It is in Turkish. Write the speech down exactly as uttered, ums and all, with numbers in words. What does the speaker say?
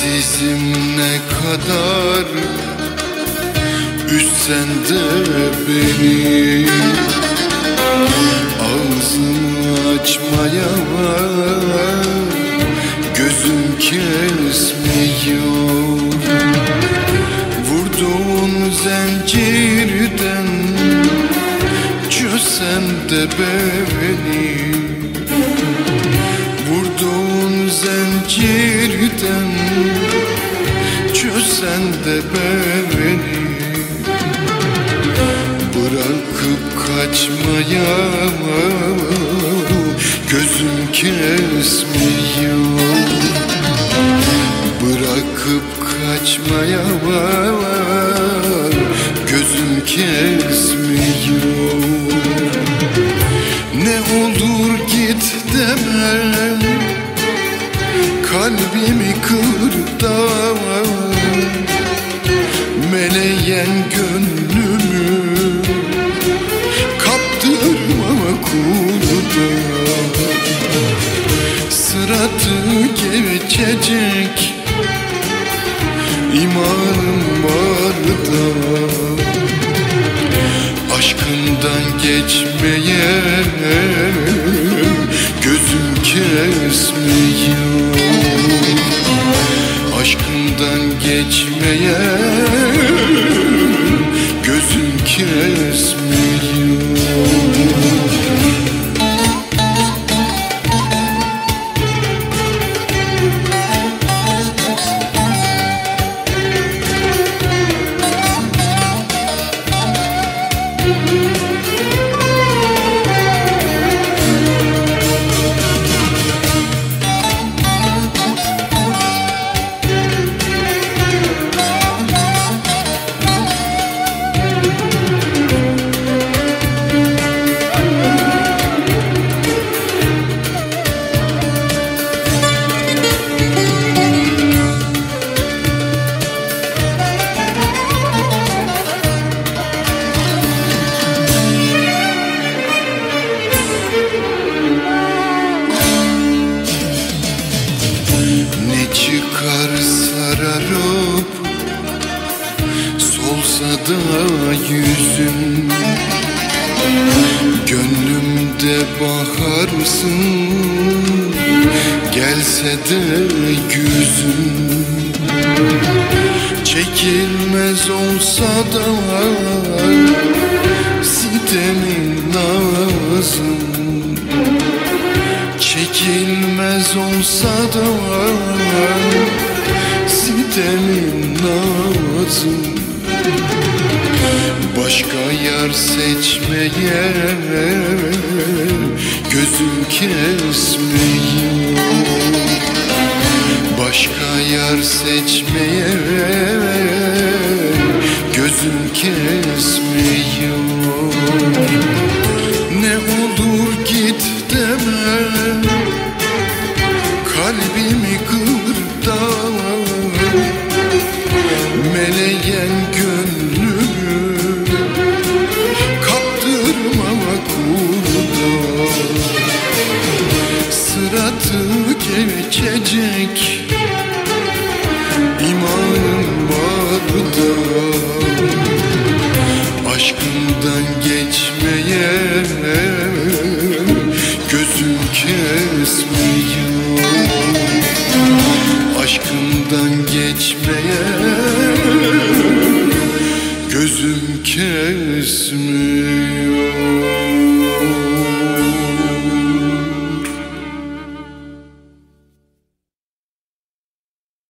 Azizim ne kadar üzsen de beni, ağzımı açmaya gözüm kesmiyor. Vurduğun zincirden çözsen de beni, vurduğun zincirden çözsen de beni, bırakıp kaçmaya gözüm kesmiyor. Bırakıp kaçmaya gözüm kesmiyor. Ne olur git demem, kalbimi kır da meleyen gönlümü kaptırma kurda. Sıratı geçecek imanım var da, aşkından geçmeye gözüm kesmiyor. Aşkından geçmeye gözüm kesmiyor. Çıkar sararıp solsa da yüzün, gönlümde baharsın gelse de güzün. Çekilmez olsa da sitemin nazım, çekilmez olsa da sitemin nazım. Başka yar seçmeye gözüm kesmiyor. Başka yar seçmeye gözüm kesmiyor. Ne olur git deme, kalbimi kır da meleyen gönlümü kaptırma kurda. Sıratı geçecek imanım var da, aşkından geçmeye gözüm kesmiyor. Aşkından geçmeye gözüm kesmiyor.